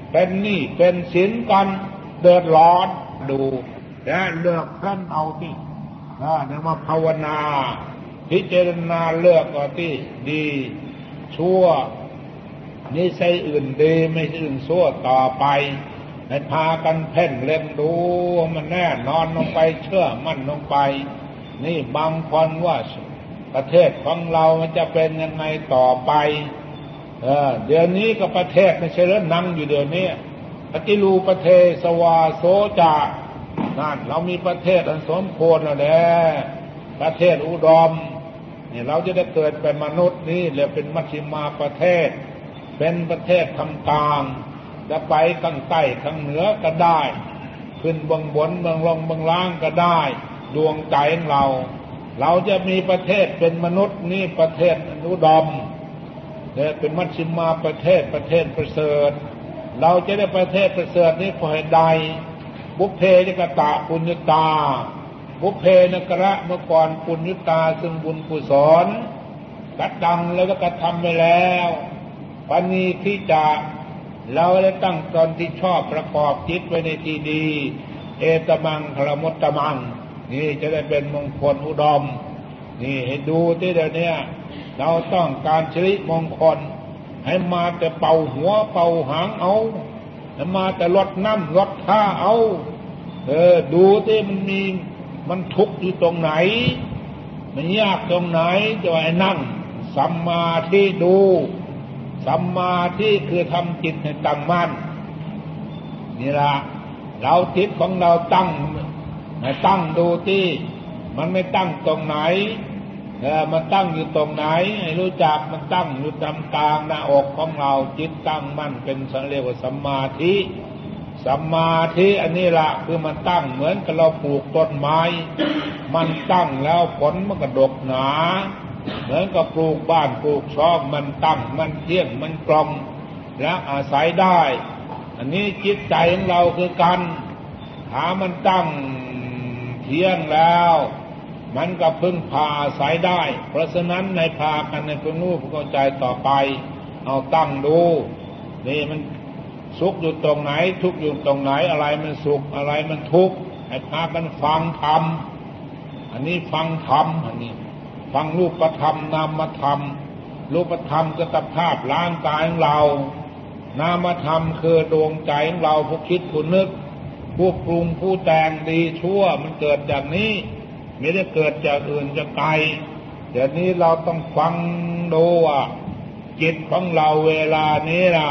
เป็นหนี้เป็นสินกันเดือดร้อนดูและเลือกท่านเอาที่เนี่ยมาภาวนาพิจารณาเลือกเอาที่ดีชั่วนิสัยอื่นดีไม่ใช่อื่นชั่วต่อไปให้พากันเพ่งเล็งดูมันแน่นอนลงไปเชื่อมั่นลงไปนี่บางคนว่าประเทศของเรามันจะเป็นยังไงต่อไปเดี๋ยวนี้ก็ประเทศไม่ใช่เรื่องนั่งอยู่เดี๋ยวนี้ปฏิรูปประเทศสวาโสจานั่นเรามีประเทศอันสมควรแล้วแหละประเทศอุดมนี่เราจะได้เกิดเป็นมนุษย์นี่เรียกเป็นมัชฌิมาประเทศเป็นประเทศทำกลางจะไปข้างใต้ข้างเหนือก็ได้ขึ้นเบื้องบนเบื้องลงเบื้องล่างก็ได้ดวงใจของเราจะมีประเทศเป็นมนุษย์นี่ประเทศอุดมเนี่ยเป็นมัชฌิมาประเทศประเสริฐเราจะได้ประเทศประเสริฐนี้เพราะเหตุใดบุพเพนิกตะปุญญตาบุพเพนกระเมื่อก่อนปุญญตาซึ่งบุญกุศลกระดังแล้วก็กระทำไปแล้วปณีที่จะเราได้ตั้งตนที่ชอบประกอบจิตไว้ในที่ดีเอตมังคลมุตตมังนี่จะได้เป็นมงคลอุดมนี่ให้ดูที่เดี๋ยวนี้เราต้องการสิริมงคลให้มาแต่เป่าหัวเป่าหางเอาให้มาแต่ลดน้ำลดท่าเอาดูที่มันทุกข์อยู่ตรงไหนมันยากตรงไหนจะให้นั่งสัมมาทิดูสัมมาทิคือทำจิตให้ตั้งมั่นนี่ละเราจิตของเราตั้งดูที่มันไม่ตั้งตรงไหนมันตั้งอยู่ตรงไหนให้รู้จักมันตั้งอยู่ตรงกลางหน้าอกของเราจิตตั้งมั่นเป็นสังเรียกว่าสัมมาทิอันนี้ละคือมันตั้งเหมือนกับเราปลูกต้นไม้มันตั้งแล้วผลมันก็ดกหนาเหมือนกับปลูกบ้านปลูกช่องมันตั้งมันเที่ยงมันกลมและอาศัยได้อันนี้จิตใจของเราคือกันถ้ามันตั้งเที่ยงแล้วมันก็พึ่งพาอาศัยได้เพราะฉะนั้นในพากันในพึ่งรู้เข้าใจต่อไปเอาตั้งดูนี่มันสุขอยู่ตรงไหนทุกข์อยู่ตรงไหนอะไรมันสุขอะไรมันทุกข์ให้พากันฟังธรรมอันนี้ฟังธรรมอันนี้ฟังรูปธรรมนามธรรมรูปธรรมคือสภาพร่างกายของเรานามธรรมคือดวงใจของเราผู้คิดผู้นึกผู้ปรุงผู้แต่งดีชั่วมันเกิดจากนี้ไม่ได้เกิดจากอื่นจากไกลเดี๋ยวนี้เราต้องฟังดูว่าจิตของเราเวลานี้ล่ะ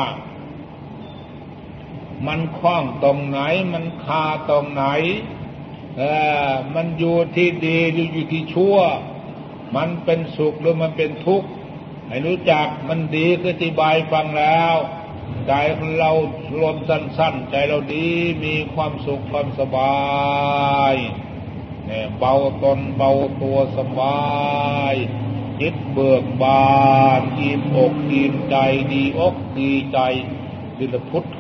มันคล้องตรงไหนมันคาตรงไหนมันอยู่ที่ดีหรืออยู่ที่ชั่วมันเป็นสุขหรือมันเป็นทุกข์ให้รู้จักมันดีก็อธิบายฟังแล้วใจของเราลมสั้นๆใจเราดีมีความสุขความสบายเนี่ยเบาตนเบาตัวสบายจิตเบิกบานอิ่มอกอิ่มใจดีอกดีใจดิลพุทโธ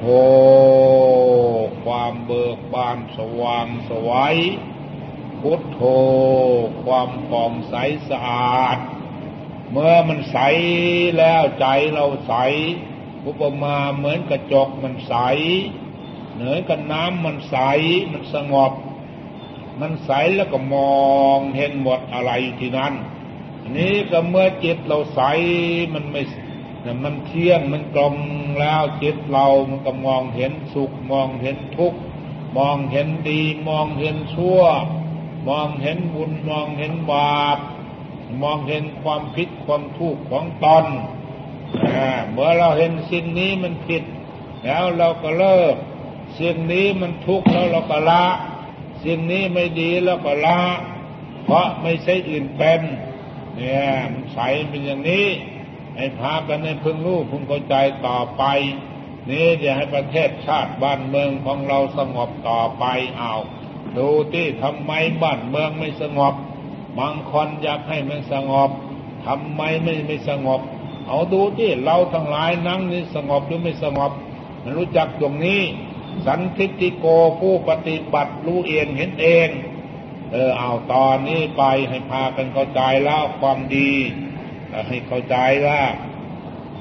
ความเบิกบานสว่างไสวพุทโธความผ่องใสสะอาดเมื่อมันใสแล้วใจเราใสอุปมาเหมือนกระจกมันใสเหนือกับน้ำมันใสมันสงบมันใสแล้วก็มองเห็นหมดอะไรที่นั้นอันนี้ก็เมื่อจิตเราใสมันเที่ยงมันกลมแล้วจิตเรามันก็มองเห็นสุขมองเห็นทุกข์มองเห็นดีมองเห็นชั่วมองเห็นบุญมองเห็นบาปมองเห็นความผิดความทุกข์ของตนเมื่อเราเห็นสิ่งนี้มันผิดแล้วเราก็เลิกสิ่งนี้มันทุกข์แล้วเราก็ละสิ่งนี้ไม่ดีแล้วก็ละเพราะไม่ใช่อื่นเป็นเนี่ยมันใสเป็นอย่างนี้ให้พากันในพึงรู้พึงเข้าใจต่อไปนี้จะให้ประเทศชาติบ้านเมืองของเราสงบต่อไปเอาดูที่ทำไมบ้านเมืองไม่สงบบางคนอยากให้มันสงบทำไมไม่สงบเอาดูที่เราทั้งหลายนั่งนี่สงบหรือไม่สงบมันรู้จักตรงนี้สันทิฏฐิโกผู้ปฏิบัติรู้เองเห็นเองเอาตอนนี้ไปให้พากันเข้าใจแล้วความดีให้เข้าใจว่า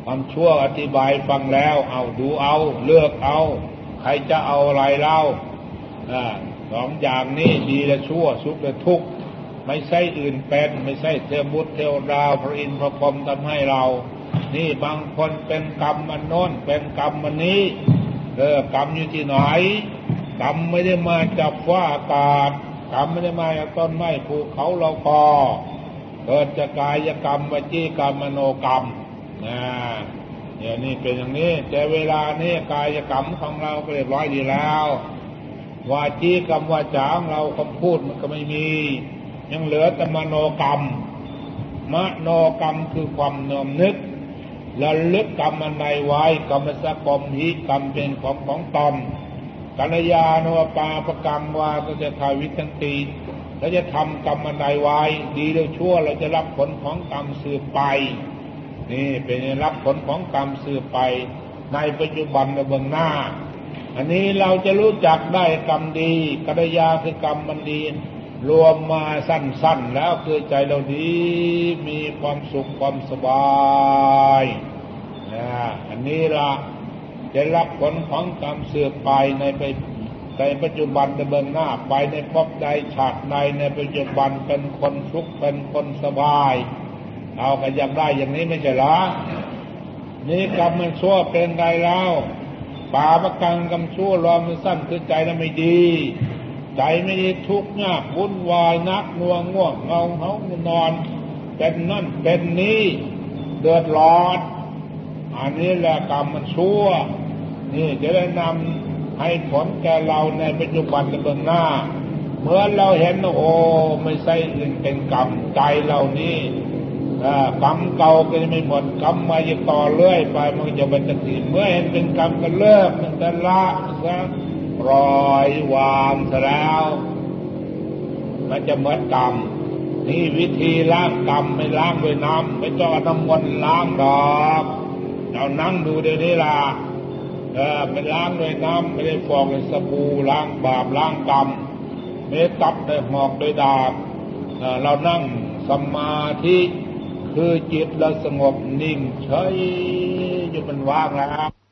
ความชั่วอธิบายฟังแล้วเอาดูเอาเลือกเอาใครจะเอาอะไรเล่าสองอย่างนี้ดีและชั่วสุขและทุกข์ไม่ใช่อื่นเป็นไม่ใช่เทวบุตรเทวดาพระอินทร์พระพรหมทำให้เรานี่บางคนเป็นกรรมมันโน้นเป็นกรรมมันนี้กรรมอยู่ที่ไหนกรรมไม่ได้มาจากฟ้าอากาศกรรมไม่ได้มาจากต้นไม้ภูเขาเรากอเกิดจากกายกรรมวจีกรรมมโนกรรมเนี่ยนี่เป็นอย่างนี้แต่เวลานี้กายกรรมของเราก็เรียบร้อยดีแล้ววาจีกรรมวาจาของเราคำพูดมันก็ไม่มียังเหลือแต่มโนกรรมมโนกรรมคือความน้อมนึกและลึกกรรมอันใดไว้กรรมสกรรมหิกรรมเป็นของตนกัลยาณปาปกรรมว่าก็จะทาวิตันติเราจะทำกรรมอันใดไว้ดีหรือชั่วเราจะรับผลของกรรมสืบไปนี่เป็นรับผลของกรรมสืบไปในปัจจุบันและเบื้องหน้าอันนี้เราจะรู้จักได้กรรมดีกัลยาคือกรรมมันดีรวมมาสั้นๆแล้วคือใจเราดีมีความสุขความสบายอันนี้ละจะรับผลของกรรมสืบไปในปัจจุบันในเบื้องหน้าไปในภพใดชาติใดในปัจจุบันเป็นคนสุขเป็นคนสบายเอาก็ยังได้อย่างนี้ไม่ใช่หรอนี่กรรมมันชั่วเป็นไงแล้วบาปกรรมกรรมชั่วรอมันสั้นคือใจนั้นไม่ดีใจไม่ได้ทุกข์ยากวุ่นวายนักน่วงง่วงเงาเหานอนเป็นนั่นเป็นนี้เดือดร้อนอันนี้แหละกรรมมันชั่วนี่จะได้นำให้ผลแก่เราในปัจจุบันและเบื้องหน้าเมื่อเราเห็นโอ้ไม่ใช่อื่นเป็นกรรมใจเรานี่กรรมเก่าก็จะไม่หมดกรรมมาจะต่อเรื่อยไปมันจะเป็นตัทีเมื่อเห็นเป็นกรรมก็เลิกมันจะละซะปล่อยวางซะแล้วมันจะหมดกรรมนี่วิธีล้างกรรมไม่ล้างด้วยน้ำไม่ต้องเอาน้ำมนต์ล้างดอกเรานั่งดูเดี๋ยวนี้ล่ะไม่ล้างด้วยน้ำไม่ได้ฟอกด้วยสบู่ล้างบาปล้างกรรมไม่ได้ตัดด้วยหอกด้วยดาบเรานั่งสมาธิคือจิตเราสงบนิ่งเฉยอยู่มันว่างแล้ว